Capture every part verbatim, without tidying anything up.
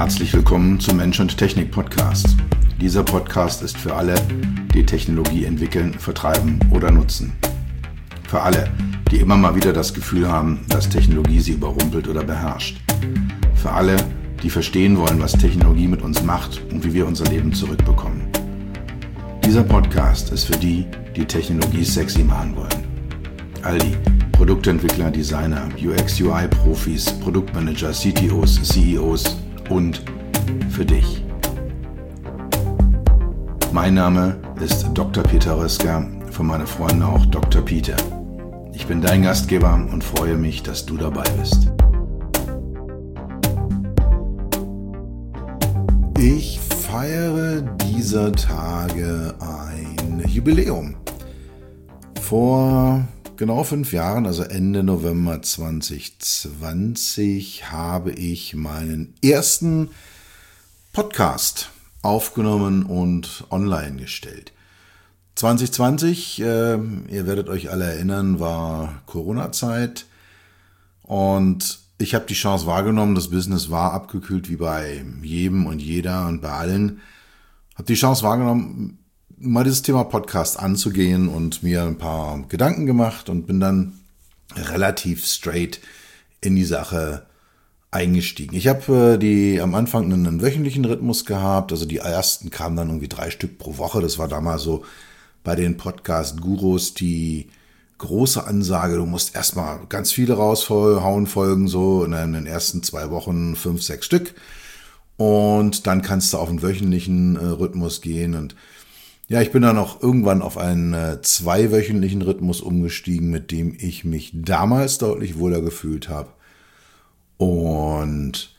Herzlich willkommen zum Mensch und Technik Podcast. Dieser Podcast ist für alle, die Technologie entwickeln, vertreiben oder nutzen. Für alle, die immer mal wieder das Gefühl haben, dass Technologie sie überrumpelt oder beherrscht. Für alle, die verstehen wollen, was Technologie mit uns macht und wie wir unser Leben zurückbekommen. Dieser Podcast ist für die, die Technologie sexy machen wollen. All die Produktentwickler, Designer, U X U I-Profis, Produktmanager, C T Os, C E Os und für dich. Mein Name ist Doktor Peter Röska, von meinen Freunden auch Doktor Peter. Ich bin dein Gastgeber und freue mich, dass du dabei bist. Ich feiere dieser Tage ein Jubiläum. Vor genau fünf Jahren, also Ende November zwanzig zwanzig, habe ich meinen ersten Podcast aufgenommen und online gestellt. zwanzig zwanzig, äh, ihr werdet euch alle erinnern, war Corona-Zeit und ich habe die Chance wahrgenommen, das Business war abgekühlt wie bei jedem und jeder und bei allen. Habe die Chance wahrgenommen, mal dieses Thema Podcast anzugehen und mir ein paar Gedanken gemacht und bin dann relativ straight in die Sache eingestiegen. Ich habe äh, die am Anfang einen, einen wöchentlichen Rhythmus gehabt, also die ersten kamen dann irgendwie drei Stück pro Woche. Das war damals so bei den Podcast-Gurus die große Ansage, du musst erstmal ganz viele raushauen, Folgen so in den ersten zwei Wochen fünf, sechs Stück und dann kannst du auf einen wöchentlichen äh, Rhythmus gehen und ja, ich bin dann auch irgendwann auf einen äh, zweiwöchentlichen Rhythmus umgestiegen, mit dem ich mich damals deutlich wohler gefühlt habe und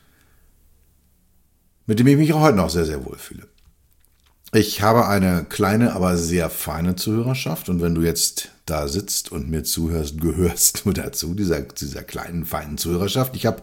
mit dem ich mich auch heute noch sehr, sehr wohl fühle. Ich habe eine kleine, aber sehr feine Zuhörerschaft und wenn du jetzt da sitzt und mir zuhörst, gehörst du dazu, dieser, dieser kleinen, feinen Zuhörerschaft. Ich habe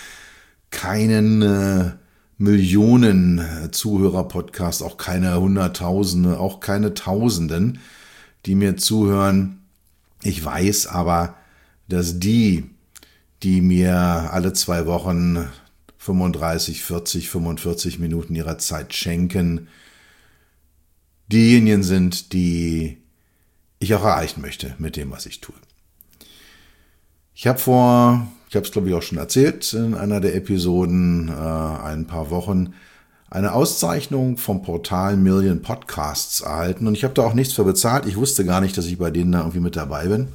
keinen äh, Millionen Zuhörer-Podcast, auch keine Hunderttausende, auch keine Tausenden, die mir zuhören. Ich weiß aber, dass die, die mir alle zwei Wochen fünfunddreißig, vierzig, fünfundvierzig Minuten ihrer Zeit schenken, diejenigen sind, die ich auch erreichen möchte mit dem, was ich tue. Ich habe vor, ich habe es glaube ich auch schon erzählt in einer der Episoden, äh, ein paar Wochen, eine Auszeichnung vom Portal Million Podcasts erhalten und ich habe da auch nichts für bezahlt. Ich wusste gar nicht, dass ich bei denen da irgendwie mit dabei bin.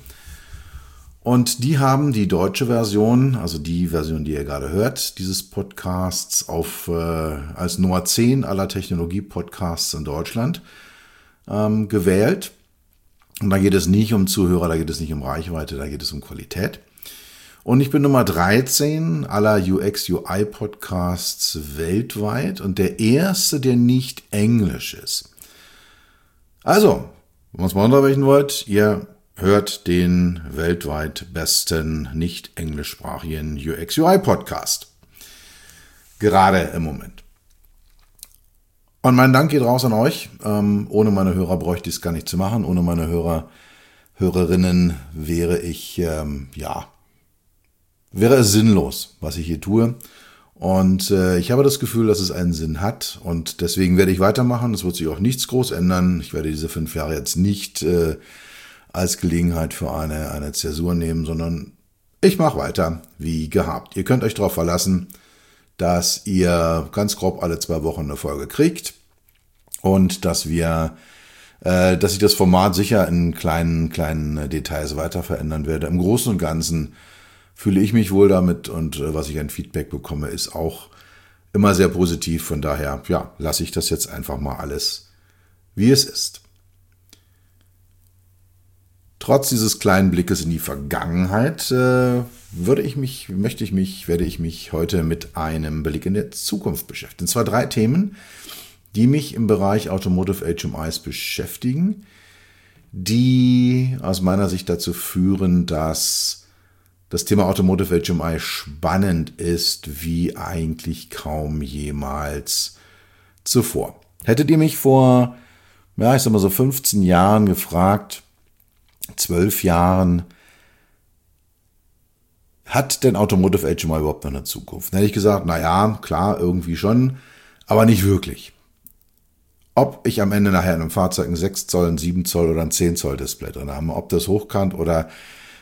Und die haben die deutsche Version, also die Version, die ihr gerade hört, dieses Podcasts auf äh, als Nummer zehn aller Technologie-Podcasts in Deutschland ähm, gewählt. Und da geht es nicht um Zuhörer, da geht es nicht um Reichweite, da geht es um Qualität. Und ich bin Nummer dreizehn aller U X U I-Podcasts weltweit und der erste, der nicht englisch ist. Also, wenn ihr es mal unterbrechen wollt, ihr hört den weltweit besten nicht englischsprachigen U X U I-Podcast. Gerade im Moment. Und mein Dank geht raus an euch. Ähm, ohne meine Hörer bräuchte ich es gar nicht zu machen. Ohne meine Hörer, Hörerinnen wäre ich, ähm, ja, wäre es sinnlos, was ich hier tue. Und äh, ich habe das Gefühl, dass es einen Sinn hat. Und deswegen werde ich weitermachen. Es wird sich auch nichts groß ändern. Ich werde diese fünf Jahre jetzt nicht äh, als Gelegenheit für eine, eine Zäsur nehmen, sondern ich mache weiter wie gehabt. Ihr könnt euch darauf verlassen, dass ihr ganz grob alle zwei Wochen eine Folge kriegt und dass wir, äh, dass ich das Format sicher in kleinen, kleinen Details weiter verändern werde. Im Großen und Ganzen fühle ich mich wohl damit und äh, was ich an Feedback bekomme, ist auch immer sehr positiv. Von daher, ja, lasse ich das jetzt einfach mal alles, wie es ist. Trotz dieses kleinen Blickes in die Vergangenheit äh, würde ich mich, möchte ich mich, werde ich mich heute mit einem Blick in die Zukunft beschäftigen. Und zwar drei Themen, die mich im Bereich Automotive H M Is beschäftigen, die aus meiner Sicht dazu führen, dass das Thema Automotive H M I spannend ist, wie eigentlich kaum jemals zuvor. Hättet ihr mich vor, ja, ich sag mal so fünfzehn Jahren gefragt, zwölf Jahren, Hat denn Automotive H M I überhaupt noch eine Zukunft? Dann hätte ich gesagt, na ja, klar, irgendwie schon, aber nicht wirklich. Ob ich am Ende nachher in einem Fahrzeug ein sechs Zoll, ein sieben Zoll oder ein zehn Zoll Display drin habe, ob das hochkant oder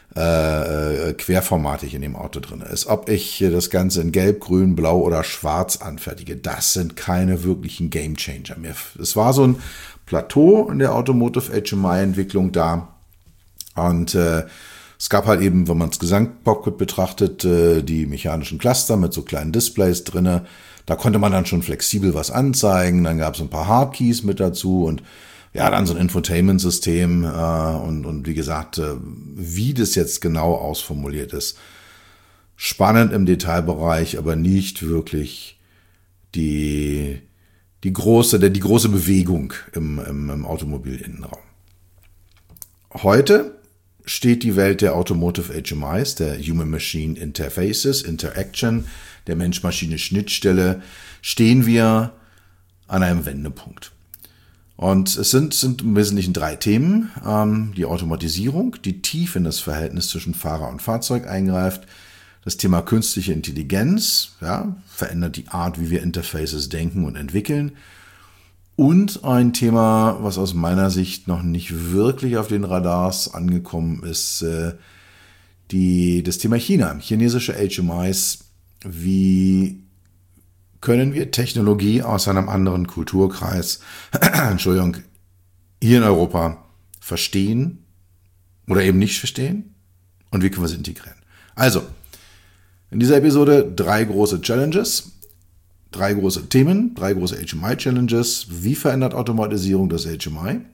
äh, querformatig in dem Auto drin ist, ob ich das Ganze in Gelb, Grün, Blau oder Schwarz anfertige, das sind keine wirklichen Gamechanger mehr. Es war so ein Plateau in der Automotive H M I-Entwicklung da und äh, es gab halt eben, wenn man das Gesamtcockpit betrachtet, äh, die mechanischen Cluster mit so kleinen Displays drinne. Da konnte man dann schon flexibel was anzeigen. Dann gab es ein paar Hardkeys mit dazu und ja, dann so ein Infotainment-System äh, und, und wie gesagt, äh, wie das jetzt genau ausformuliert ist. Spannend im Detailbereich, aber nicht wirklich die, die, große, die große Bewegung im, im, im Automobilinnenraum. Heute steht die Welt der Automotive H M Is, der Human-Machine Interfaces, Interaction, der Mensch-Maschine-Schnittstelle, stehen wir an einem Wendepunkt. Und es sind, sind im Wesentlichen drei Themen. Ähm, die Automatisierung, die tief in das Verhältnis zwischen Fahrer und Fahrzeug eingreift. Das Thema künstliche Intelligenz, ja, verändert die Art, wie wir Interfaces denken und entwickeln. Und ein Thema, was aus meiner Sicht noch nicht wirklich auf den Radars angekommen ist, äh, die, das Thema China, chinesische H M Is. Wie können wir Technologie aus einem anderen Kulturkreis, Entschuldigung, hier in Europa verstehen oder eben nicht verstehen? Und wie können wir sie integrieren? Also, in dieser Episode drei große Challenges, drei große Themen, drei große H M I-Challenges. Wie verändert Automatisierung das H M I?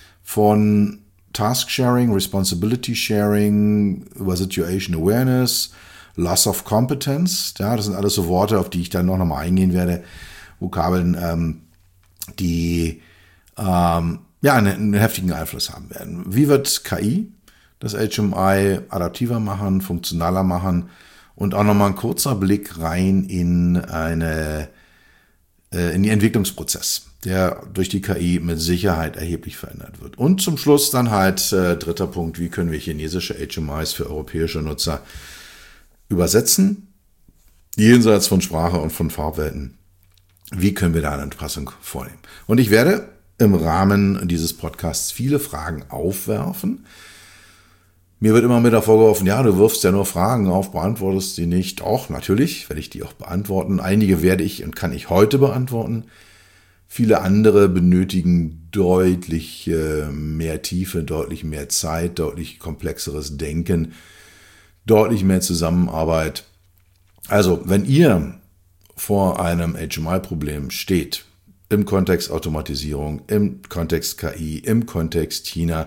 Von Task-Sharing, Responsibility-Sharing über Situation Awareness, Loss of Competence, ja, das sind alles so Worte, auf die ich dann noch mal eingehen werde, Vokabeln, ähm, die ähm, ja einen, einen heftigen Einfluss haben werden. Wie wird K I das H M I adaptiver machen, funktionaler machen und auch noch mal ein kurzer Blick rein in eine äh, in den Entwicklungsprozess, der durch die K I mit Sicherheit erheblich verändert wird. Und zum Schluss dann halt äh, dritter Punkt, wie können wir chinesische H M Is für europäische Nutzer übersetzen, jenseits von Sprache und von Farbwelten. Wie können wir da eine Anpassung vornehmen? Und ich werde im Rahmen dieses Podcasts viele Fragen aufwerfen. Mir wird immer wieder vorgeworfen, ja, du wirfst ja nur Fragen auf, beantwortest die nicht. Auch natürlich werde ich die auch beantworten. Einige werde ich und kann ich heute beantworten. Viele andere benötigen deutlich äh, mehr Tiefe, deutlich mehr Zeit, deutlich komplexeres Denken, deutlich mehr Zusammenarbeit. Also, wenn ihr vor einem H M I-Problem steht, im Kontext Automatisierung, im Kontext K I, im Kontext China,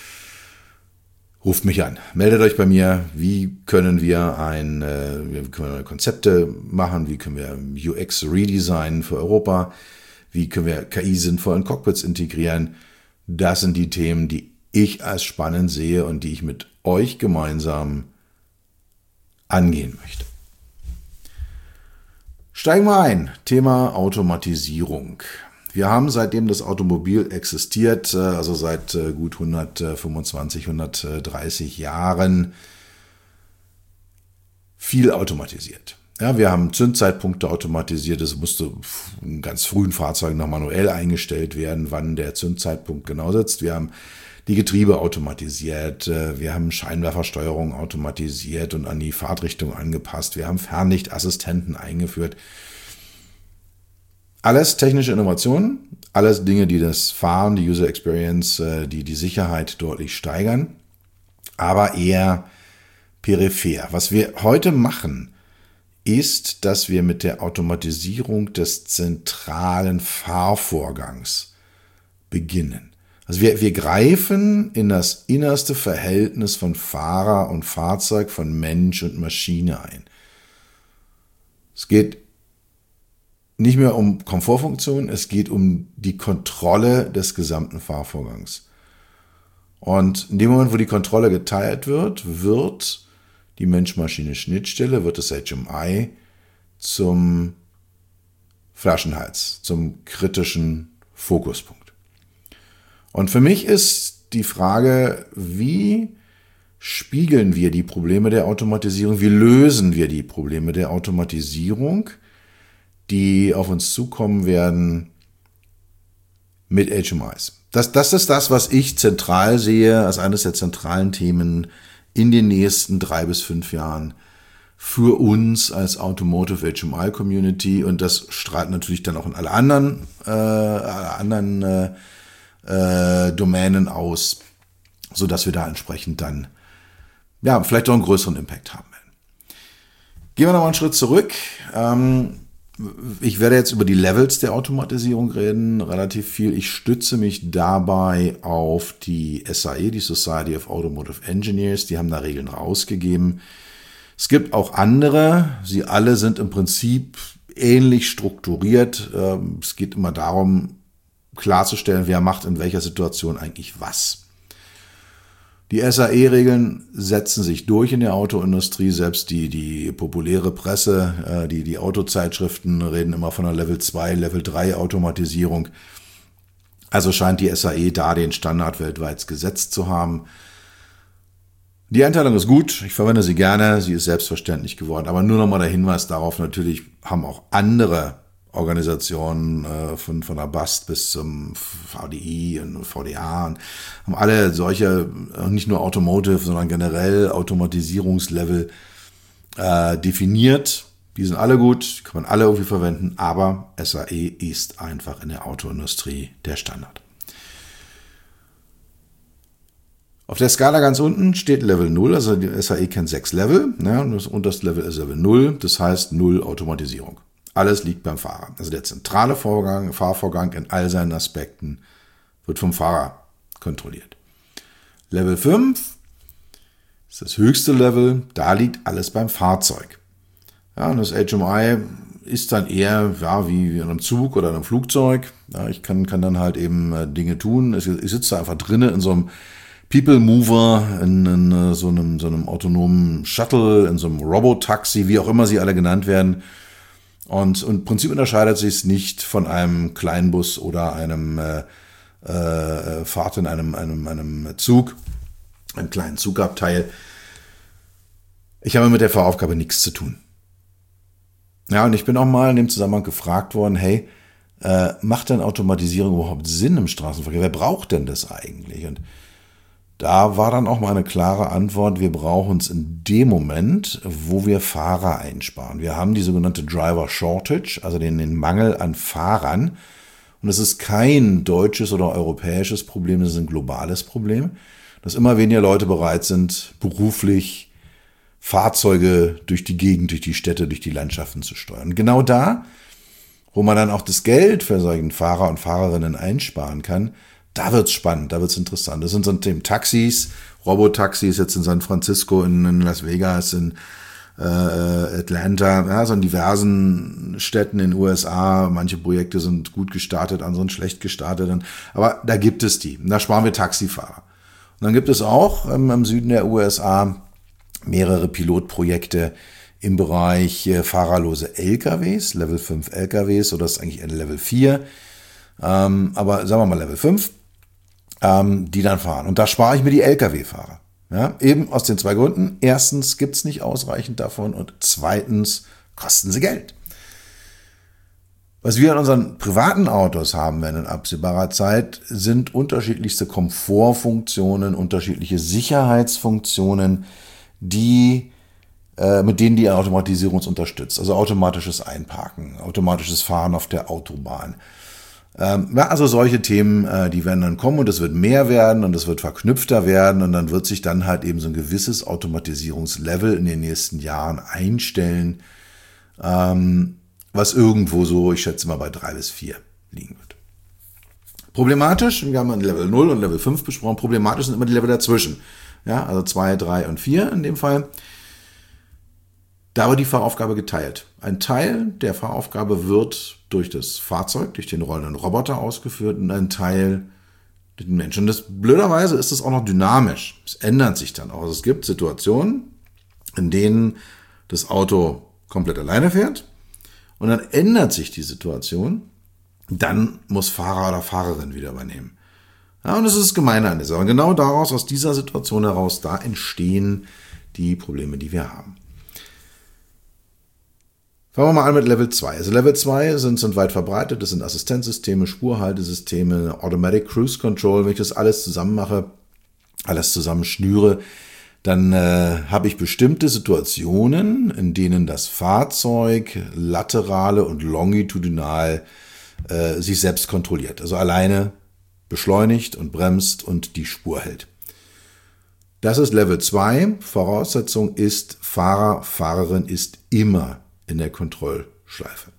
ruft mich an. Meldet euch bei mir. Wie können wir ein, äh, wie können wir Konzepte machen? Wie können wir U X redesignen für Europa? Wie können wir K I sinnvoll in Cockpits integrieren? Das sind die Themen, die ich als spannend sehe und die ich mit euch gemeinsam angehen möchte. Steigen wir ein. Thema Automatisierung. Wir haben, seitdem das Automobil existiert, also seit gut hundertfünfundzwanzig, hundertdreißig Jahren, viel automatisiert. Ja, wir haben Zündzeitpunkte automatisiert. Es musste in ganz frühen Fahrzeugen noch manuell eingestellt werden, wann der Zündzeitpunkt genau sitzt. Wir haben die Getriebe automatisiert, wir haben Scheinwerfersteuerung automatisiert und an die Fahrtrichtung angepasst, wir haben Fernlichtassistenten eingeführt. Alles technische Innovationen, alles Dinge, die das Fahren, die User Experience, die die Sicherheit deutlich steigern, aber eher peripher. Was wir heute machen, ist, dass wir mit der Automatisierung des zentralen Fahrvorgangs beginnen. Also wir, wir greifen in das innerste Verhältnis von Fahrer und Fahrzeug, von Mensch und Maschine ein. Es geht nicht mehr um Komfortfunktionen, es geht um die Kontrolle des gesamten Fahrvorgangs. Und in dem Moment, wo die Kontrolle geteilt wird, wird die Mensch-Maschine-Schnittstelle, wird das H M I zum Flaschenhals, zum kritischen Fokuspunkt. Und für mich ist die Frage, wie spiegeln wir die Probleme der Automatisierung, wie lösen wir die Probleme der Automatisierung, die auf uns zukommen werden mit H M Is. Das, das ist das, was ich zentral sehe als eines der zentralen Themen in den nächsten drei bis fünf Jahren für uns als Automotive H M I-Community, und das strahlt natürlich dann auch in alle anderen, äh, alle anderen äh, äh, Domänen aus, sodass wir da entsprechend dann ja vielleicht auch einen größeren Impact haben werden. Gehen wir noch mal einen Schritt zurück. Ähm, ich werde jetzt über die Levels der Automatisierung reden, relativ viel. Ich stütze mich dabei auf die S A E, die Society of Automotive Engineers. Die haben da Regeln rausgegeben. Es gibt auch andere. Sie alle sind im Prinzip ähnlich strukturiert. Es geht immer darum, klarzustellen, wer macht in welcher Situation eigentlich was. Die S A E-Regeln setzen sich durch in der Autoindustrie. Selbst die, die populäre Presse, die, die Autozeitschriften reden immer von einer Level zwei, Level drei Automatisierung. Also scheint die S A E da den Standard weltweit gesetzt zu haben. Die Einteilung ist gut, ich verwende sie gerne, sie ist selbstverständlich geworden. Aber nur nochmal der Hinweis darauf, natürlich haben auch andere Organisationen äh, von, von der B A S T bis zum V D I und V D A und haben alle solche, nicht nur Automotive, sondern generell Automatisierungslevel äh, definiert. Die sind alle gut, kann man alle irgendwie verwenden, aber S A E ist einfach in der Autoindustrie der Standard. Auf der Skala ganz unten steht Level null, also die S A E kennt sechs Level, ne, und das unterste Level ist Level null, das heißt null Automatisierung. Alles liegt beim Fahrer. Also der zentrale Vorgang, Fahrvorgang in all seinen Aspekten wird vom Fahrer kontrolliert. Level fünf ist das höchste Level, da liegt alles beim Fahrzeug. Ja, und das H M I ist dann eher ja, wie in einem Zug oder einem Flugzeug. Ja, ich kann, kann dann halt eben äh, Dinge tun. Ich, ich sitze da einfach drinnen in so einem People Mover, in, in so, einem, so einem autonomen Shuttle, in so einem Robotaxi, wie auch immer sie alle genannt werden. Und, und im Prinzip unterscheidet sich es nicht von einem Kleinbus oder einem äh, äh, Fahrt in einem, einem, einem Zug, einem kleinen Zugabteil. Ich habe mit der Fahraufgabe nichts zu tun. Ja, und ich bin auch mal in dem Zusammenhang gefragt worden, hey, äh, macht denn Automatisierung überhaupt Sinn im Straßenverkehr? Wer braucht denn das eigentlich? Und da war dann auch mal eine klare Antwort, wir brauchen es in dem Moment, wo wir Fahrer einsparen. Wir haben die sogenannte Driver Shortage, also den, den Mangel an Fahrern. Und es ist kein deutsches oder europäisches Problem, es ist ein globales Problem, dass immer weniger Leute bereit sind, beruflich Fahrzeuge durch die Gegend, durch die Städte, durch die Landschaften zu steuern. Und genau da, wo man dann auch das Geld für solchen Fahrer und Fahrerinnen einsparen kann, da wird's spannend, da wird's interessant. Das sind so Themen Taxis, Robotaxis jetzt in San Francisco, in, in Las Vegas, in äh, Atlanta, ja, so in diversen Städten in den U S A. Manche Projekte sind gut gestartet, andere sind schlecht gestartet. Aber da gibt es die. Und da sparen wir Taxifahrer. Und dann gibt es auch ähm, im Süden der U S A mehrere Pilotprojekte im Bereich äh, fahrerlose L K Ws, Level fünf L K Ws, oder das ist eigentlich ein Level vier. Ähm, aber sagen wir mal Level fünf. Die dann fahren. Und da spare ich mir die L K W-Fahrer. Ja, eben aus den zwei Gründen. Erstens gibt es nicht ausreichend davon und zweitens kosten sie Geld. Was wir in unseren privaten Autos haben werden in absehbarer Zeit, sind unterschiedlichste Komfortfunktionen, unterschiedliche Sicherheitsfunktionen, die, äh, mit denen die Automatisierung uns unterstützt. Also automatisches Einparken, automatisches Fahren auf der Autobahn. Ähm, ja, also solche Themen, äh, die werden dann kommen und es wird mehr werden und es wird verknüpfter werden und dann wird sich dann halt eben so ein gewisses Automatisierungslevel in den nächsten Jahren einstellen, ähm, was irgendwo so, ich schätze mal, bei drei bis vier liegen wird. Problematisch, wir haben Level null und Level fünf besprochen, problematisch sind immer die Level dazwischen. Ja, also zwei, drei und vier in dem Fall. Da wird die Fahraufgabe geteilt. Ein Teil der Fahraufgabe wird durch das Fahrzeug, durch den rollenden Roboter ausgeführt und ein Teil durch den Menschen. Und das, blöderweise ist es auch noch dynamisch. Es ändert sich dann auch. Also es gibt Situationen, in denen das Auto komplett alleine fährt und dann ändert sich die Situation. Dann muss Fahrer oder Fahrerin wieder übernehmen. Ja, und das ist das Gemeine an der Sache. Und genau daraus, aus dieser Situation heraus, da entstehen die Probleme, die wir haben. Fangen wir mal an mit Level zwei. Also Level zwei sind, sind weit verbreitet. Das sind Assistenzsysteme, Spurhaltesysteme, Automatic Cruise Control. Wenn ich das alles zusammen mache, alles zusammen schnüre, dann äh, habe ich bestimmte Situationen, in denen das Fahrzeug laterale und longitudinal äh, sich selbst kontrolliert. Also alleine beschleunigt und bremst und die Spur hält. Das ist Level zwei. Voraussetzung ist, Fahrer, Fahrerin ist immer in der Kontrollschleife.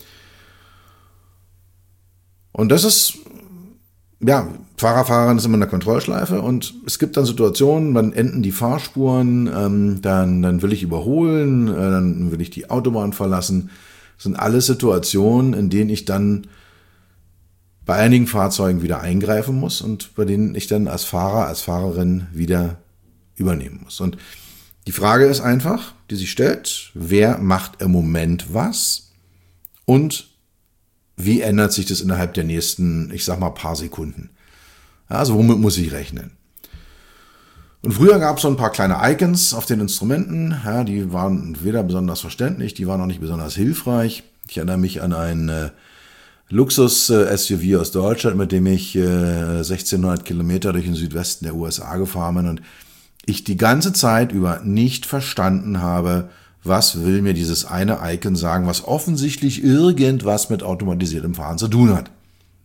Und das ist, ja, Fahrer, Fahrerin ist immer in der Kontrollschleife und es gibt dann Situationen, dann enden die Fahrspuren, ähm, dann, dann will ich überholen, äh, dann will ich die Autobahn verlassen. Das sind alles Situationen, in denen ich dann bei einigen Fahrzeugen wieder eingreifen muss und bei denen ich dann als Fahrer, als Fahrerin wieder übernehmen muss. Und die Frage ist einfach, die sich stellt, wer macht im Moment was und wie ändert sich das innerhalb der nächsten, ich sag mal, paar Sekunden? Ja, also womit muss ich rechnen? Und früher gab es so ein paar kleine Icons auf den Instrumenten, ja, die waren weder besonders verständlich, die waren auch nicht besonders hilfreich. Ich erinnere mich an ein äh, Luxus-S U V aus Deutschland, mit dem ich äh, sechzehnhundert Kilometer durch den Südwesten der U S A gefahren bin und ich die ganze Zeit über nicht verstanden habe, was will mir dieses eine Icon sagen, was offensichtlich irgendwas mit automatisiertem Fahren zu tun hat.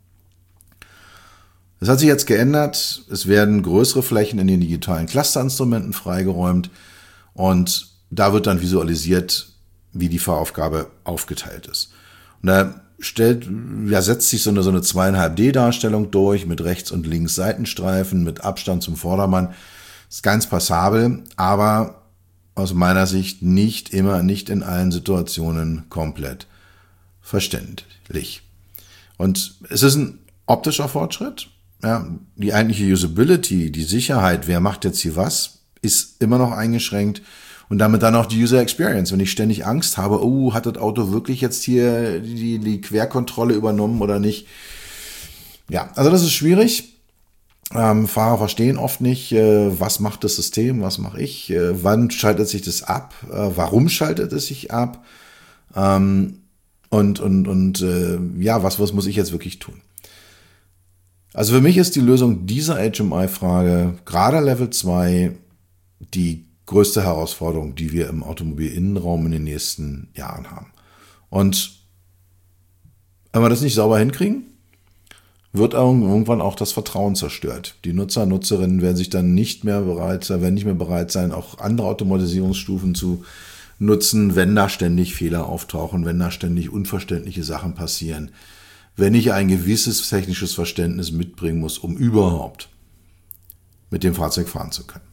Das hat sich jetzt geändert. Es werden größere Flächen in den digitalen Clusterinstrumenten freigeräumt und da wird dann visualisiert, wie die Fahraufgabe aufgeteilt ist. Und da stellt, ja, setzt sich so eine, so eine zwei Komma fünf D-Darstellung durch mit rechts und links Seitenstreifen, mit Abstand zum Vordermann. Ist ganz passabel, aber aus meiner Sicht nicht immer, nicht in allen Situationen komplett verständlich. Und es ist ein optischer Fortschritt. Ja, die eigentliche Usability, die Sicherheit, wer macht jetzt hier was, ist immer noch eingeschränkt. Und damit dann auch die User Experience. Wenn ich ständig Angst habe, oh, hat das Auto wirklich jetzt hier die, die Querkontrolle übernommen oder nicht? Ja, also das ist schwierig. Ähm, Fahrer verstehen oft nicht, äh, was macht das System, was mache ich, äh, wann schaltet sich das ab, äh, warum schaltet es sich ab ähm, und, und, und äh, ja, was, was muss ich jetzt wirklich tun? Also für mich ist die Lösung dieser H M I-Frage, gerade Level zwei, die größte Herausforderung, die wir im Automobilinnenraum in den nächsten Jahren haben. Und wenn wir das nicht sauber hinkriegen, wird irgendwann auch das Vertrauen zerstört. Die Nutzer, Nutzerinnen werden sich dann nicht mehr bereit sein, werden nicht mehr bereit sein, auch andere Automatisierungsstufen zu nutzen, wenn da ständig Fehler auftauchen, wenn da ständig unverständliche Sachen passieren, wenn ich ein gewisses technisches Verständnis mitbringen muss, um überhaupt mit dem Fahrzeug fahren zu können.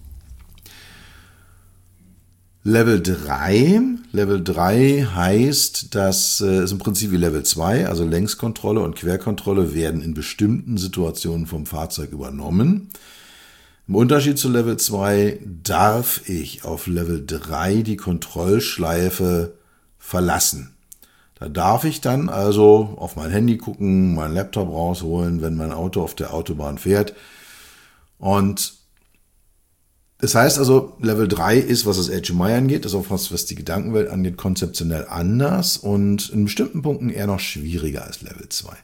Level drei. Level drei heißt, dass äh, ist im Prinzip wie Level zwei, also Längskontrolle und Querkontrolle werden in bestimmten Situationen vom Fahrzeug übernommen. Im Unterschied zu Level zwei darf ich auf Level drei die Kontrollschleife verlassen. Da darf ich dann also auf mein Handy gucken, meinen Laptop rausholen, wenn mein Auto auf der Autobahn fährt. Und das heißt also, Level drei ist, was das H M I angeht, ist auch was, was die Gedankenwelt angeht, konzeptionell anders und in bestimmten Punkten eher noch schwieriger als Level zwei.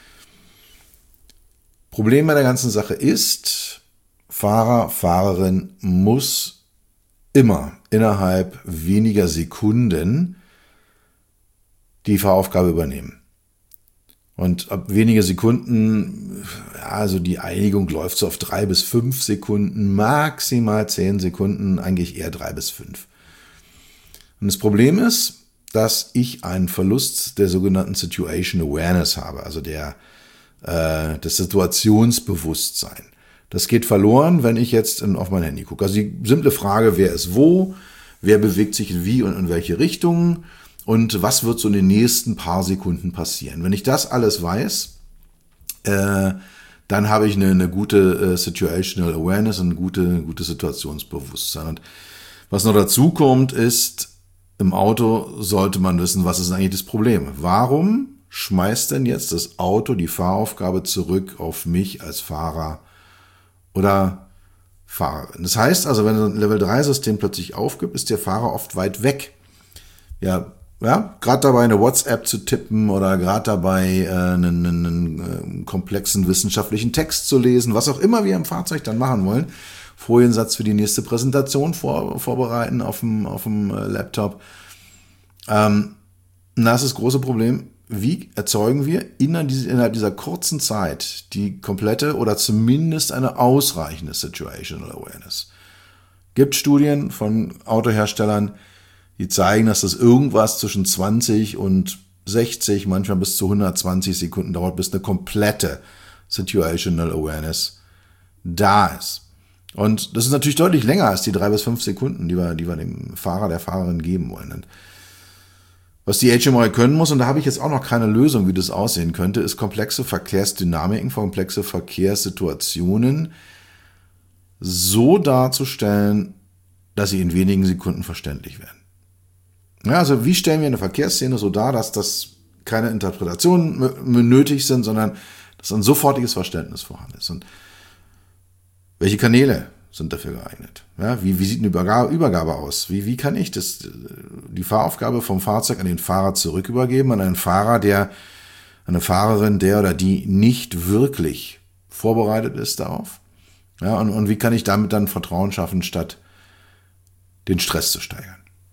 Problem bei der ganzen Sache ist, Fahrer, Fahrerin muss immer innerhalb weniger Sekunden die Fahraufgabe übernehmen. Und ab wenige Sekunden, ja, also die Einigung läuft so auf drei bis fünf Sekunden, maximal zehn Sekunden, eigentlich eher drei bis fünf. Und das Problem ist, dass ich einen Verlust der sogenannten Situation Awareness habe, also der, äh, des Situationsbewusstsein. Das geht verloren, wenn ich jetzt in, auf mein Handy gucke. Also die simple Frage, wer ist wo, wer bewegt sich wie und in welche Richtung, und was wird so in den nächsten paar Sekunden passieren? Wenn ich das alles weiß, äh, dann habe ich eine, eine gute äh, Situational Awareness und ein gute, gute Situationsbewusstsein. Und was noch dazu kommt, ist, im Auto sollte man wissen, was ist eigentlich das Problem? Warum schmeißt denn jetzt das Auto die Fahraufgabe zurück auf mich als Fahrer oder Fahrerin. Das heißt also, wenn ein Level drei System plötzlich aufgibt, ist der Fahrer oft weit weg. Ja, ja, gerade dabei eine WhatsApp zu tippen oder gerade dabei äh, einen, einen, einen komplexen wissenschaftlichen Text zu lesen, was auch immer wir im Fahrzeug dann machen wollen. Foliensatz für die nächste Präsentation vor, vorbereiten auf dem, auf dem Laptop. Ähm, das ist das große Problem. Wie erzeugen wir innerhalb dieser kurzen Zeit die komplette oder zumindest eine ausreichende Situational Awareness? Gibt Studien von Autoherstellern, die zeigen, dass das irgendwas zwischen zwanzig und sechzig, manchmal bis zu hundertzwanzig Sekunden dauert, bis eine komplette Situational Awareness da ist. Und das ist natürlich deutlich länger als die drei bis fünf Sekunden, die wir, die wir dem Fahrer, der Fahrerin geben wollen. Und was die H M I können muss, und da habe ich jetzt auch noch keine Lösung, wie das aussehen könnte, ist komplexe Verkehrsdynamiken, komplexe Verkehrssituationen so darzustellen, dass sie in wenigen Sekunden verständlich werden. Ja, also wie stellen wir eine Verkehrsszene so dar, dass das keine Interpretationen nötig sind, sondern dass ein sofortiges Verständnis vorhanden ist. Und welche Kanäle sind dafür geeignet? Ja, wie, wie sieht eine Übergabe, Übergabe aus? Wie, wie kann ich das, die Fahraufgabe vom Fahrzeug an den Fahrer zurück übergeben, an einen Fahrer, der, eine Fahrerin, der oder die nicht wirklich vorbereitet ist darauf? Ja, und, und wie kann ich damit dann Vertrauen schaffen, statt den Stress zu steigern?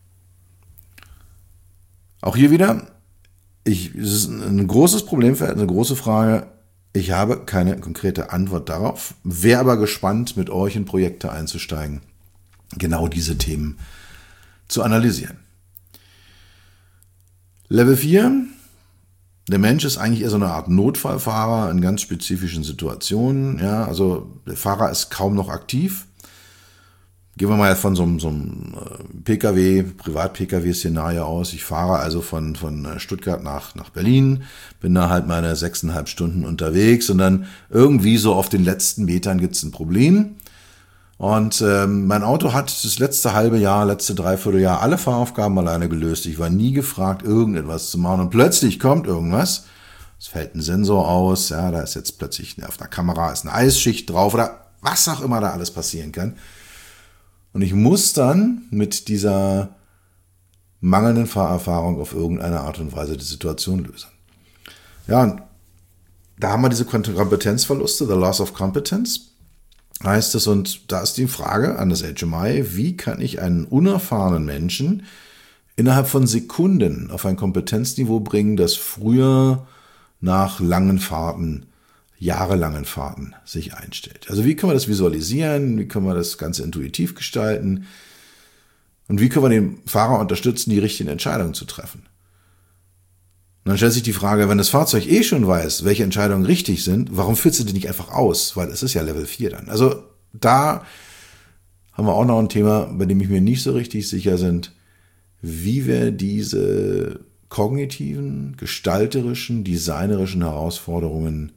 Auch hier wieder, ich, es ist ein großes Problemfeld, eine große Frage. Ich habe keine konkrete Antwort darauf, wäre aber gespannt, mit euch in Projekte einzusteigen, genau diese Themen zu analysieren. Level vier, der Mensch ist eigentlich eher so eine Art Notfallfahrer in ganz spezifischen Situationen. Ja, also der Fahrer ist kaum noch aktiv. Gehen wir mal von so einem, so einem P K W, Privat-P K W-Szenario aus. Ich fahre also von, von Stuttgart nach, nach Berlin, bin da halt meine sechseinhalb Stunden unterwegs und dann irgendwie so auf den letzten Metern gibt's ein Problem. Und ähm, mein Auto hat das letzte halbe Jahr, letzte Dreivierteljahr alle Fahraufgaben alleine gelöst. Ich war nie gefragt, irgendetwas zu machen. Und plötzlich kommt irgendwas. Es fällt ein Sensor aus, ja, da ist jetzt plötzlich auf der Kamera ist eine Eisschicht drauf oder was auch immer da alles passieren kann. Und ich muss dann mit dieser mangelnden Fahrerfahrung auf irgendeine Art und Weise die Situation lösen. Ja, und da haben wir diese Kompetenzverluste, the loss of competence, heißt es. Und da ist die Frage an das H M I, wie kann ich einen unerfahrenen Menschen innerhalb von Sekunden auf ein Kompetenzniveau bringen, das früher nach langen Fahrten jahrelangen Fahrten sich einstellt. Also wie können wir das visualisieren, wie können wir das Ganze intuitiv gestalten und wie können wir den Fahrer unterstützen, die richtigen Entscheidungen zu treffen. Und dann stellt sich die Frage, wenn das Fahrzeug eh schon weiß, welche Entscheidungen richtig sind, warum führt sie die nicht einfach aus? Weil es ist ja Level vier dann. Also da haben wir auch noch ein Thema, bei dem ich mir nicht so richtig sicher bin, wie wir diese kognitiven, gestalterischen, designerischen Herausforderungen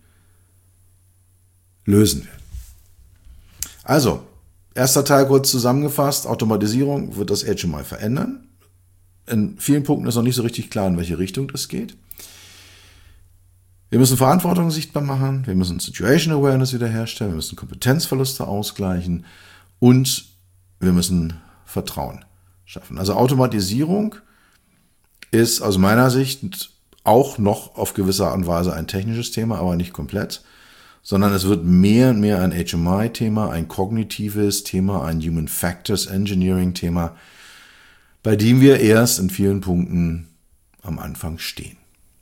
lösen werden. Also, erster Teil kurz zusammengefasst, Automatisierung wird das H M I verändern. In vielen Punkten ist noch nicht so richtig klar, in welche Richtung das geht. Wir müssen Verantwortung sichtbar machen, wir müssen Situation Awareness wiederherstellen, wir müssen Kompetenzverluste ausgleichen und wir müssen Vertrauen schaffen. Also Automatisierung ist aus meiner Sicht auch noch auf gewisse Art und Weise ein technisches Thema, aber nicht komplett, sondern es wird mehr und mehr ein H M I-Thema, ein kognitives Thema, ein Human Factors Engineering-Thema, bei dem wir erst in vielen Punkten am Anfang stehen.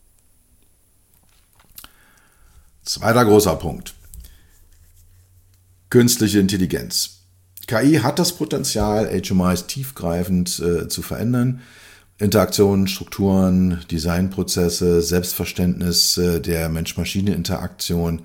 Zweiter großer Punkt. Künstliche Intelligenz. K I hat das Potenzial, H M Is tiefgreifend äh, zu verändern. Interaktionen, Strukturen, Designprozesse, Selbstverständnis äh, der Mensch-Maschine-Interaktion.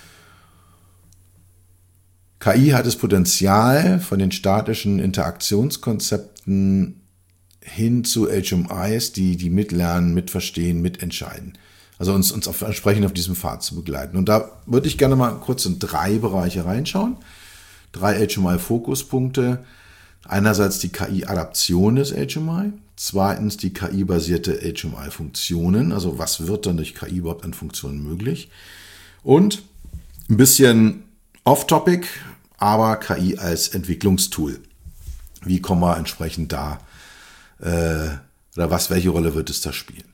K I hat das Potenzial, von den statischen Interaktionskonzepten hin zu H M Is, die, die mitlernen, mitverstehen, mitentscheiden. Also uns, uns auf, entsprechend auf diesem Pfad zu begleiten. Und da würde ich gerne mal kurz in drei Bereiche reinschauen. Drei H M I-Fokuspunkte. Einerseits die K I-Adaption des H M I. Zweitens die K I-basierte H M I-Funktionen. Also was wird dann durch K I überhaupt an Funktionen möglich? Und ein bisschen off-topic, aber K I als Entwicklungstool. Wie kommen wir entsprechend da, äh, oder was, welche Rolle wird es da spielen?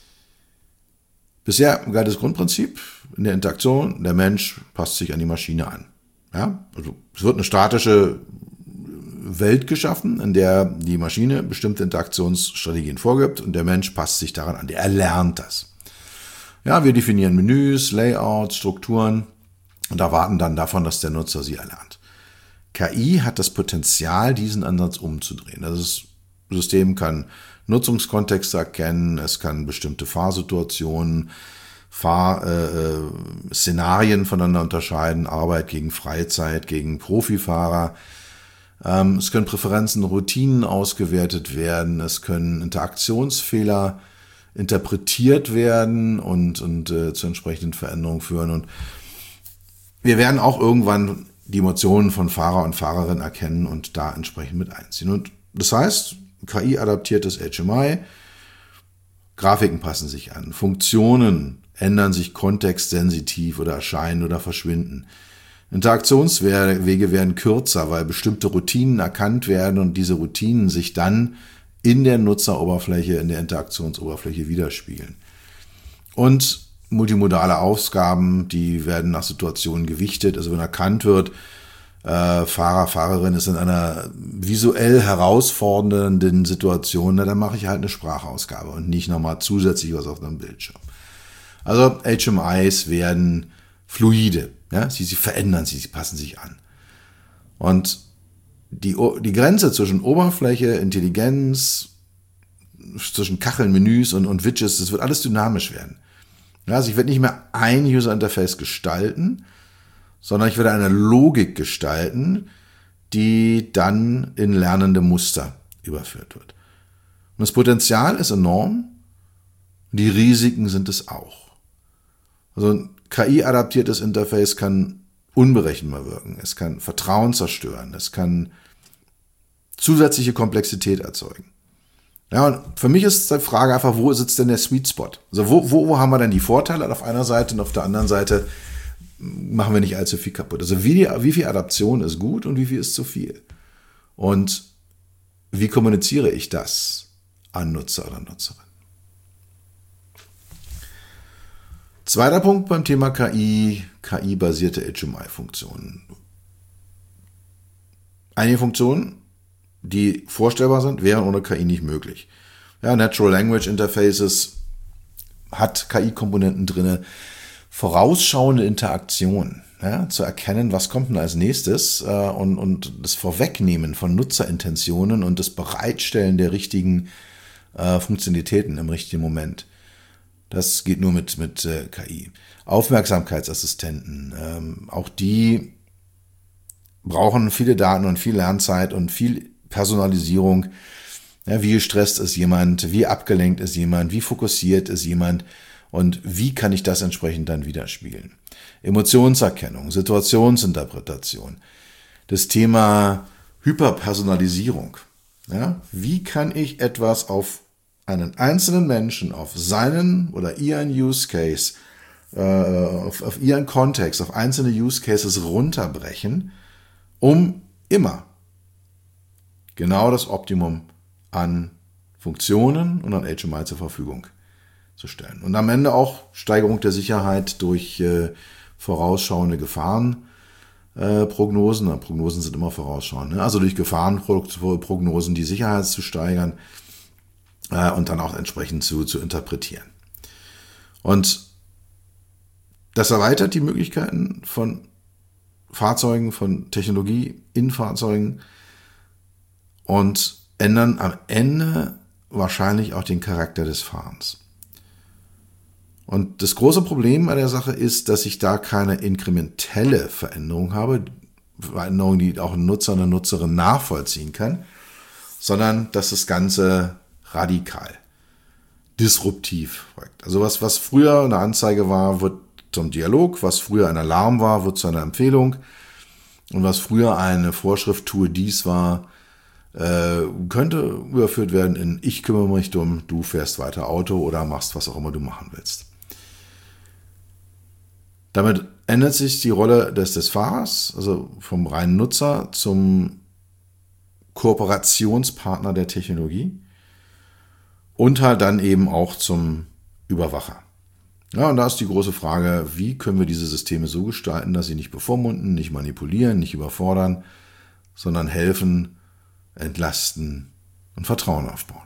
Bisher galt das Grundprinzip in der Interaktion, der Mensch passt sich an die Maschine an. Ja? Also es wird eine statische Welt geschaffen, in der die Maschine bestimmte Interaktionsstrategien vorgibt und der Mensch passt sich daran an, der erlernt das. Ja, wir definieren Menüs, Layouts, Strukturen und erwarten dann davon, dass der Nutzer sie erlernt. K I hat das Potenzial, diesen Ansatz umzudrehen. Das System kann Nutzungskontexte erkennen, es kann bestimmte Fahrsituationen, Fahrszenarien äh, voneinander unterscheiden, Arbeit gegen Freizeit, gegen Profifahrer. Ähm, es können Präferenzen, Routinen ausgewertet werden, es können Interaktionsfehler interpretiert werden und, und äh, zu entsprechenden Veränderungen führen. Und wir werden auch irgendwann die Emotionen von Fahrer und Fahrerinnen erkennen und da entsprechend mit einziehen. Und das heißt, K I-adaptiertes H M I, Grafiken passen sich an, Funktionen ändern sich kontextsensitiv oder erscheinen oder verschwinden. Interaktionswege werden kürzer, weil bestimmte Routinen erkannt werden und diese Routinen sich dann in der Nutzeroberfläche, in der Interaktionsoberfläche widerspiegeln. Und multimodale Aufgaben, die werden nach Situationen gewichtet. Also wenn erkannt wird, äh, Fahrer, Fahrerin ist in einer visuell herausfordernden Situation, na, dann mache ich halt eine Sprachausgabe und nicht nochmal zusätzlich was auf einem Bildschirm. Also H M Is werden fluide, ja? sie, sie verändern sich, sie passen sich an. Und die, die Grenze zwischen Oberfläche, Intelligenz, zwischen Kacheln, Menüs und, und Widgets, das wird alles dynamisch werden. Ja, also ich werde nicht mehr ein User Interface gestalten, sondern ich werde eine Logik gestalten, die dann in lernende Muster überführt wird. Und das Potenzial ist enorm, die Risiken sind es auch. Also ein K I-adaptiertes Interface kann unberechenbar wirken, es kann Vertrauen zerstören, es kann zusätzliche Komplexität erzeugen. Ja, und für mich ist die Frage einfach, wo sitzt denn der Sweet Spot? Also wo, wo, wo haben wir denn die Vorteile auf einer Seite und auf der anderen Seite machen wir nicht allzu viel kaputt. Also wie, die, wie viel Adaption ist gut und wie viel ist zu viel? Und wie kommuniziere ich das an Nutzer oder Nutzerin? Zweiter Punkt beim Thema K I, K I-basierte H M I-Funktionen. Einige Funktionen, die vorstellbar sind, wären ohne K I nicht möglich. Ja, Natural Language Interfaces hat K I-Komponenten drinne, vorausschauende Interaktion, ja, zu erkennen, was kommt denn als nächstes äh, und, und das Vorwegnehmen von Nutzerintentionen und das Bereitstellen der richtigen äh, Funktionalitäten im richtigen Moment. Das geht nur mit, mit äh, K I. Aufmerksamkeitsassistenten, ähm, auch die brauchen viele Daten und viel Lernzeit und viel Personalisierung. Ja, wie gestresst ist jemand, wie abgelenkt ist jemand, wie fokussiert ist jemand und wie kann ich das entsprechend dann widerspiegeln. Emotionserkennung, Situationsinterpretation, das Thema Hyperpersonalisierung. Ja, wie kann ich etwas auf einen einzelnen Menschen, auf seinen oder ihren Use Case, äh, auf, auf ihren Kontext, auf einzelne Use Cases runterbrechen, um immer genau das Optimum an Funktionen und an H M I zur Verfügung zu stellen. Und am Ende auch Steigerung der Sicherheit durch äh, vorausschauende Gefahrenprognosen. Äh, Prognosen sind immer vorausschauend. Ne? Also durch Gefahrenprognosen die Sicherheit zu steigern äh, und dann auch entsprechend zu, zu interpretieren. Und das erweitert die Möglichkeiten von Fahrzeugen, von Technologie in Fahrzeugen und ändern am Ende wahrscheinlich auch den Charakter des Fahrens. Und das große Problem bei der Sache ist, dass ich da keine inkrementelle Veränderung habe, Veränderung, die auch ein Nutzer, eine Nutzerin nachvollziehen kann, sondern dass das Ganze radikal, disruptiv folgt. Also was, was früher eine Anzeige war, wird zum Dialog, was früher ein Alarm war, wird zu einer Empfehlung und was früher eine Vorschrift tue dies war, äh, könnte überführt werden in ich kümmere mich drum, du fährst weiter Auto oder machst was auch immer du machen willst. Damit ändert sich die Rolle des, des Fahrers, also vom reinen Nutzer zum Kooperationspartner der Technologie und halt dann eben auch zum Überwacher. Ja, und da ist die große Frage, wie können wir diese Systeme so gestalten, dass sie nicht bevormunden, nicht manipulieren, nicht überfordern, sondern helfen, entlasten und Vertrauen aufbauen.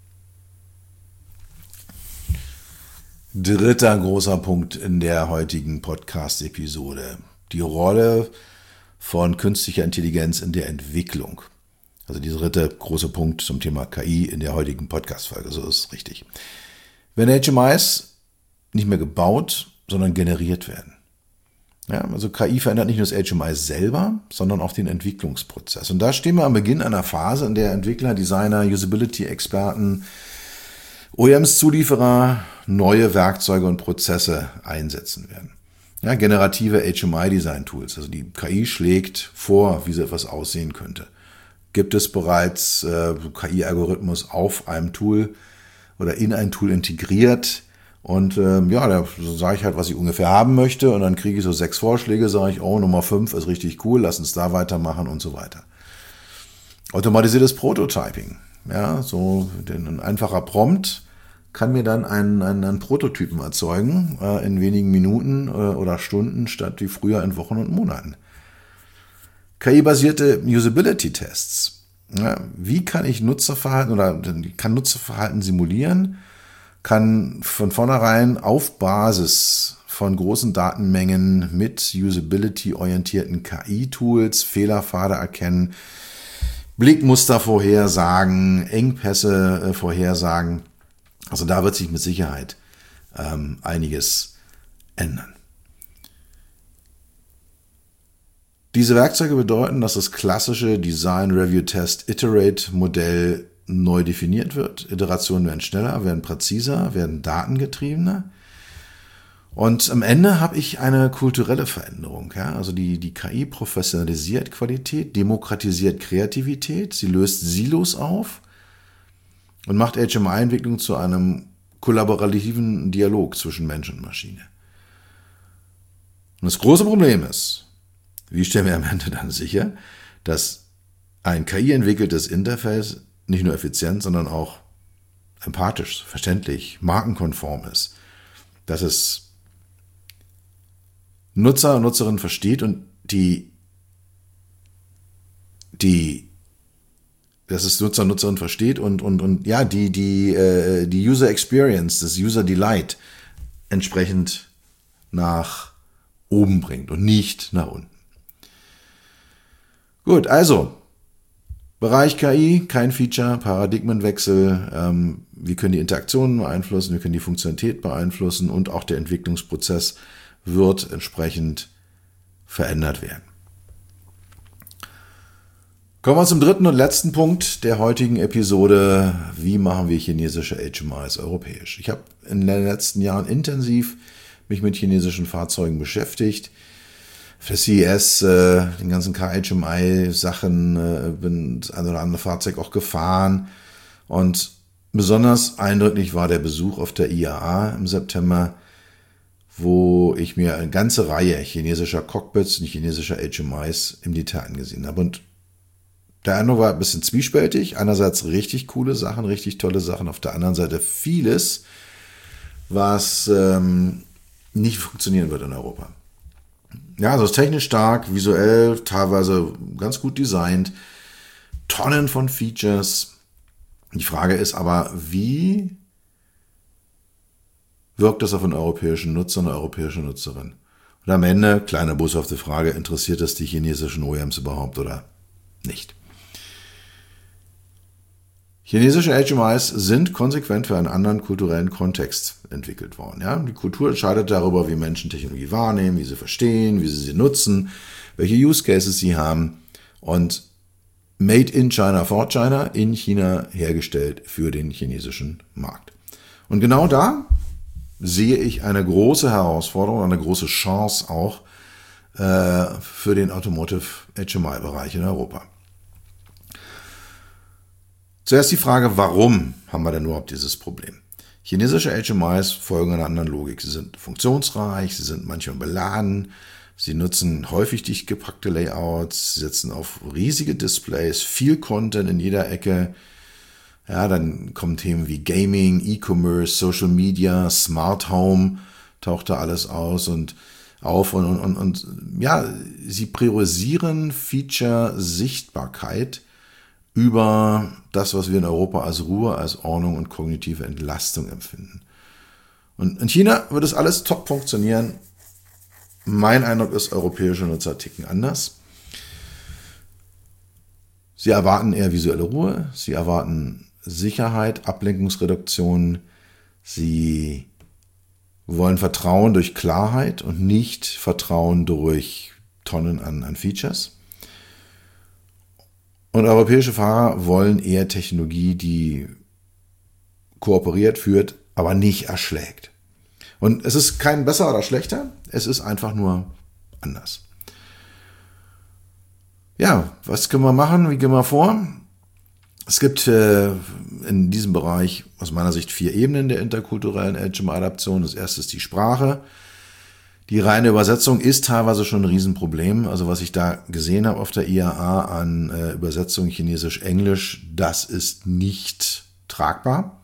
Dritter großer Punkt in der heutigen Podcast-Episode. Die Rolle von künstlicher Intelligenz in der Entwicklung. Also dieser dritte große Punkt zum Thema K I in der heutigen Podcast-Folge. So ist es richtig. Wenn H M Is nicht mehr gebaut, sondern generiert werden. Ja, also K I verändert nicht nur das H M I selber, sondern auch den Entwicklungsprozess. Und da stehen wir am Beginn einer Phase, in der Entwickler, Designer, Usability-Experten, O E Ms-Zulieferer neue Werkzeuge und Prozesse einsetzen werden. Ja, generative H M I-Design-Tools, also die K I schlägt vor, wie so etwas aussehen könnte. Gibt es bereits äh, K I-Algorithmus auf einem Tool oder in ein Tool integriert? Und äh, ja, da sage ich halt, was ich ungefähr haben möchte und dann kriege ich so sechs Vorschläge, sage ich, oh, Nummer fünf ist richtig cool, lass uns da weitermachen und so weiter. Automatisiertes Prototyping, ja, so ein einfacher Prompt kann mir dann einen, einen, einen Prototypen erzeugen äh, in wenigen Minuten äh, oder Stunden statt wie früher in Wochen und Monaten. K I-basierte Usability-Tests. Ja, wie kann ich Nutzerverhalten oder kann Nutzerverhalten simulieren? Kann von vornherein auf Basis von großen Datenmengen mit usability-orientierten K I-Tools Fehlerpfade erkennen, Blickmuster vorhersagen, Engpässe äh, vorhersagen. Also da wird sich mit Sicherheit ähm, einiges ändern. Diese Werkzeuge bedeuten, dass das klassische Design, Review, Test, Iterate-Modell neu definiert wird. Iterationen werden schneller, werden präziser, werden datengetriebener. Und am Ende habe ich eine kulturelle Veränderung. Ja? Also die, die K I professionalisiert Qualität, demokratisiert Kreativität, sie löst Silos auf und macht H M I-Entwicklung zu einem kollaborativen Dialog zwischen Mensch und Maschine. Und das große Problem ist, wie stellen wir am Ende dann sicher, dass ein K I-entwickeltes Interface nicht nur effizient, sondern auch empathisch, verständlich, markenkonform ist. Dass es Nutzer und Nutzerinnen versteht und die, die, dass es Nutzer und Nutzerinnen versteht und, und, und ja, die, die, äh, die User Experience, das User Delight entsprechend nach oben bringt und nicht nach unten. Gut, also Bereich K I, kein Feature, Paradigmenwechsel. Ähm, wir können die Interaktionen beeinflussen, wir können die Funktionalität beeinflussen und auch der Entwicklungsprozess wird entsprechend verändert werden. Kommen wir zum dritten und letzten Punkt der heutigen Episode. Wie machen wir chinesische H M Is europäisch? Ich habe in den letzten Jahren intensiv mich mit chinesischen Fahrzeugen beschäftigt. Für C E S, äh, den ganzen K H M I-Sachen, äh, bin das ein oder andere Fahrzeug auch gefahren. Und besonders eindrücklich war der Besuch auf der I A A im September, wo ich mir eine ganze Reihe chinesischer Cockpits und chinesischer H M Is im Detail angesehen habe. Und der Eindruck war ein bisschen zwiespältig. Einerseits richtig coole Sachen, richtig tolle Sachen. Auf der anderen Seite vieles, was ähm, nicht funktionieren wird in Europa. Ja, also es ist technisch stark, visuell, teilweise ganz gut designt, Tonnen von Features. Die Frage ist aber, wie wirkt das auf einen europäischen Nutzer, eine europäische Nutzerin? Und am Ende, kleine boshafte Frage, interessiert es die chinesischen O E Ms überhaupt oder nicht? Chinesische H M Is sind konsequent für einen anderen kulturellen Kontext entwickelt worden. Ja? Die Kultur entscheidet darüber, wie Menschen Technologie wahrnehmen, wie sie verstehen, wie sie sie nutzen, welche Use Cases sie haben. Und made in China for China, in China hergestellt für den chinesischen Markt. Und genau da sehe ich eine große Herausforderung, eine große Chance auch äh, für den Automotive H M I-Bereich in Europa. Zuerst die Frage, warum haben wir denn überhaupt dieses Problem? Chinesische H M Is folgen einer anderen Logik. Sie sind funktionsreich, sie sind manchmal beladen, sie nutzen häufig dicht gepackte Layouts, sie setzen auf riesige Displays, viel Content in jeder Ecke. Ja, dann kommen Themen wie Gaming, E-Commerce, Social Media, Smart Home, taucht da alles aus und auf und, und, und, und ja, sie priorisieren Feature-Sichtbarkeit über das, was wir in Europa als Ruhe, als Ordnung und kognitive Entlastung empfinden. Und in China wird es alles top funktionieren. Mein Eindruck ist, europäische Nutzer ticken anders. Sie erwarten eher visuelle Ruhe, sie erwarten Sicherheit, Ablenkungsreduktion, sie wollen Vertrauen durch Klarheit und nicht Vertrauen durch Tonnen an, an Features. Und europäische Fahrer wollen eher Technologie, die kooperiert, führt, aber nicht erschlägt. Und es ist kein besser oder schlechter, es ist einfach nur anders. Ja, was können wir machen? Wie gehen wir vor? Es gibt äh, in diesem Bereich aus meiner Sicht vier Ebenen der interkulturellen H M I-Adaption. Das erste ist die Sprache. Die reine Übersetzung ist teilweise schon ein Riesenproblem. Also was ich da gesehen habe auf der I A A an äh, Übersetzung Chinesisch-Englisch, das ist nicht tragbar.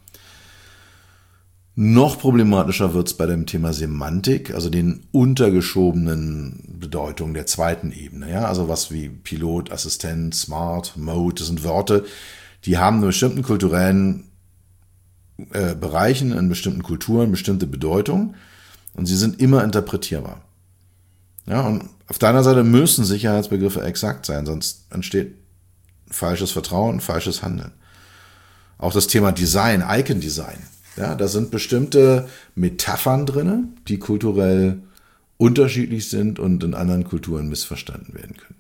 Noch problematischer wird es bei dem Thema Semantik, also den untergeschobenen Bedeutungen der zweiten Ebene. Ja? Also was wie Pilot, Assistent, Smart, Mode, das sind Worte, die haben in bestimmten kulturellen äh, Bereichen, in bestimmten Kulturen bestimmte Bedeutung. Und sie sind immer interpretierbar. Ja, und auf deiner Seite müssen Sicherheitsbegriffe exakt sein, sonst entsteht falsches Vertrauen, falsches Handeln. Auch das Thema Design, Icon-Design. Ja, da sind bestimmte Metaphern drin, die kulturell unterschiedlich sind und in anderen Kulturen missverstanden werden können.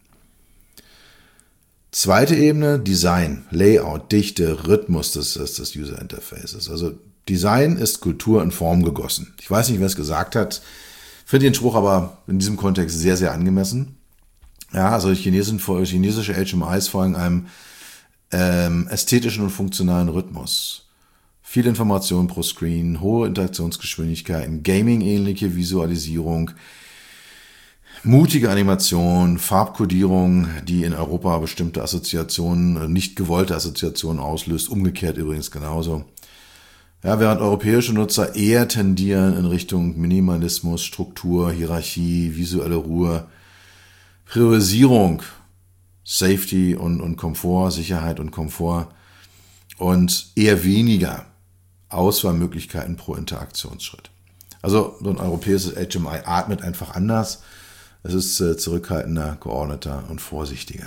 Zweite Ebene, Design, Layout, Dichte, Rhythmus des, des User Interfaces. Also Design ist Kultur in Form gegossen. Ich weiß nicht, wer es gesagt hat, finde den Spruch aber in diesem Kontext sehr, sehr angemessen. Ja, also Chinesen, chinesische H M Is folgen einem ähm, ästhetischen und funktionalen Rhythmus. Viel Information pro Screen, hohe Interaktionsgeschwindigkeit, im Gaming ähnliche Visualisierung, mutige Animation, Farbkodierung, die in Europa bestimmte Assoziationen, nicht gewollte Assoziationen auslöst, umgekehrt übrigens genauso. Ja, während europäische Nutzer eher tendieren in Richtung Minimalismus, Struktur, Hierarchie, visuelle Ruhe, Priorisierung, Safety und, und Komfort, Sicherheit und Komfort und eher weniger Auswahlmöglichkeiten pro Interaktionsschritt. Also so ein europäisches H M I atmet einfach anders. Es ist äh, zurückhaltender, geordneter und vorsichtiger.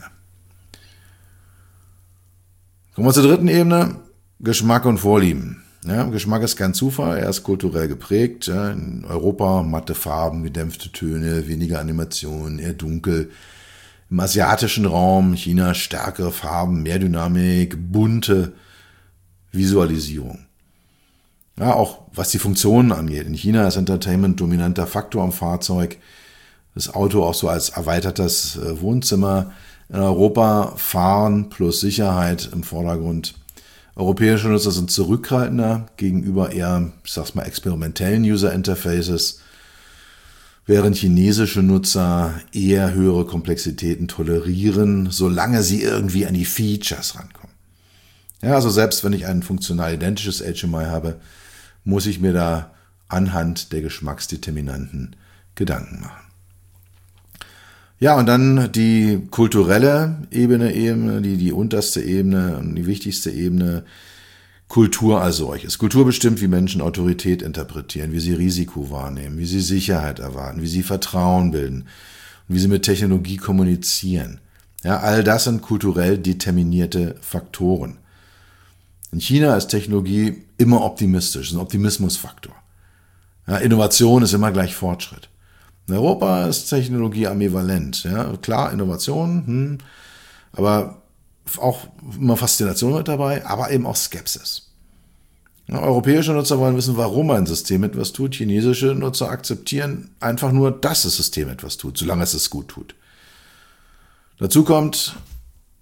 Kommen wir zur dritten Ebene, Geschmack und Vorlieben. Ja, Geschmack ist kein Zufall, er ist kulturell geprägt. Ja, in Europa matte Farben, gedämpfte Töne, weniger Animation, eher dunkel. Im asiatischen Raum, China, stärkere Farben, mehr Dynamik, bunte Visualisierung. Ja, auch was die Funktionen angeht. In China ist Entertainment dominanter Faktor am Fahrzeug. Das Auto auch so als erweitertes Wohnzimmer. In Europa Fahren plus Sicherheit im Vordergrund. Europäische Nutzer sind zurückhaltender gegenüber eher, ich sag's mal, experimentellen User Interfaces, während chinesische Nutzer eher höhere Komplexitäten tolerieren, solange sie irgendwie an die Features rankommen. Ja, also selbst wenn ich ein funktional identisches H M I habe, muss ich mir da anhand der Geschmacksdeterminanten Gedanken machen. Ja, und dann die kulturelle Ebene, Ebene, die, die unterste Ebene und die wichtigste Ebene, Kultur als solches. Kultur bestimmt, wie Menschen Autorität interpretieren, wie sie Risiko wahrnehmen, wie sie Sicherheit erwarten, wie sie Vertrauen bilden und wie sie mit Technologie kommunizieren. Ja, all das sind kulturell determinierte Faktoren. In China ist Technologie immer optimistisch, ist ein Optimismusfaktor. Ja, Innovation ist immer gleich Fortschritt. In Europa ist Technologie ambivalent. Ja, klar, Innovation, hm, aber auch immer Faszination mit dabei, aber eben auch Skepsis. Ja, europäische Nutzer wollen wissen, warum ein System etwas tut. Chinesische Nutzer akzeptieren einfach nur, dass das System etwas tut, solange es es gut tut. Dazu kommt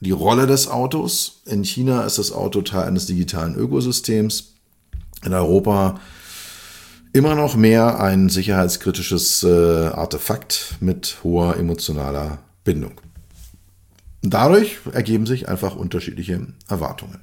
die Rolle des Autos. In China ist das Auto Teil eines digitalen Ökosystems. In Europa immer noch mehr ein sicherheitskritisches äh, Artefakt mit hoher emotionaler Bindung. Dadurch ergeben sich einfach unterschiedliche Erwartungen.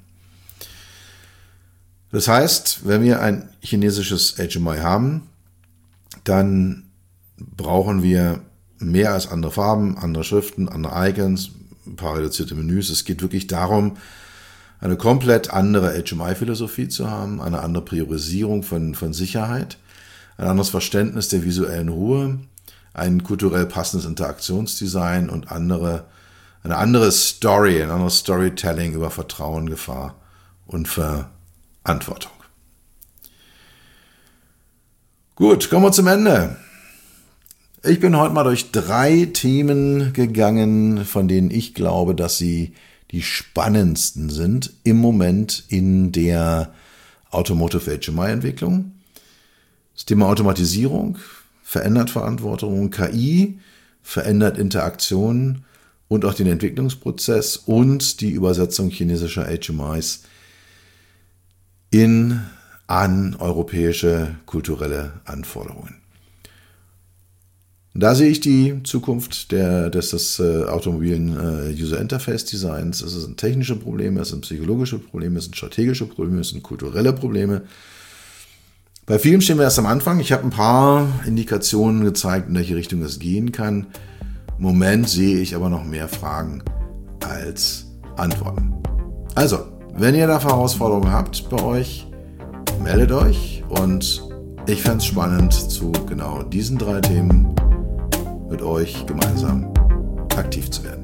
Das heißt, wenn wir ein chinesisches H M I haben, dann brauchen wir mehr als andere Farben, andere Schriften, andere Icons, ein paar reduzierte Menüs. Es geht wirklich darum, eine komplett andere H M I-Philosophie zu haben, eine andere Priorisierung von, von Sicherheit, ein anderes Verständnis der visuellen Ruhe, ein kulturell passendes Interaktionsdesign und andere, eine andere Story, ein anderes Storytelling über Vertrauen, Gefahr und Verantwortung. Gut, kommen wir zum Ende. Ich bin heute mal durch drei Themen gegangen, von denen ich glaube, dass sie die spannendsten sind im Moment in der Automotive H M I-Entwicklung. Das Thema Automatisierung verändert Verantwortung, K I verändert Interaktion und auch den Entwicklungsprozess und die Übersetzung chinesischer H M Is in an europäische kulturelle Anforderungen. Da sehe ich die Zukunft der, des, des äh, automobilen äh, User Interface Designs. Es sind technische Probleme, es sind psychologische Probleme, es sind strategische Probleme, es sind kulturelle Probleme. Bei vielen stehen wir erst am Anfang. Ich habe ein paar Indikationen gezeigt, in welche Richtung es gehen kann. Im Moment sehe ich aber noch mehr Fragen als Antworten. Also, wenn ihr da Herausforderungen habt bei euch, meldet euch und ich fände es spannend, zu genau diesen drei Themen mit euch gemeinsam aktiv zu werden.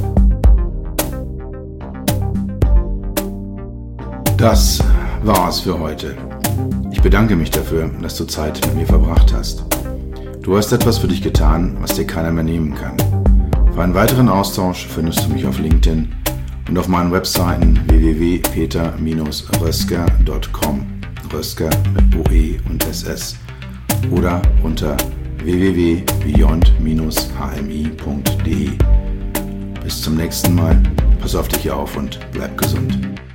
Das war's für heute. Ich bedanke mich dafür, dass du Zeit mit mir verbracht hast. Du hast etwas für dich getan, was dir keiner mehr nehmen kann. Für einen weiteren Austausch findest du mich auf LinkedIn und auf meinen Webseiten w w w punkt peter Bindestrich rösker punkt com, Rösker mit O E und S S, oder unter w w w punkt beyond Bindestrich h m i punkt d e. Bis zum nächsten Mal, pass auf dich auf und bleib gesund.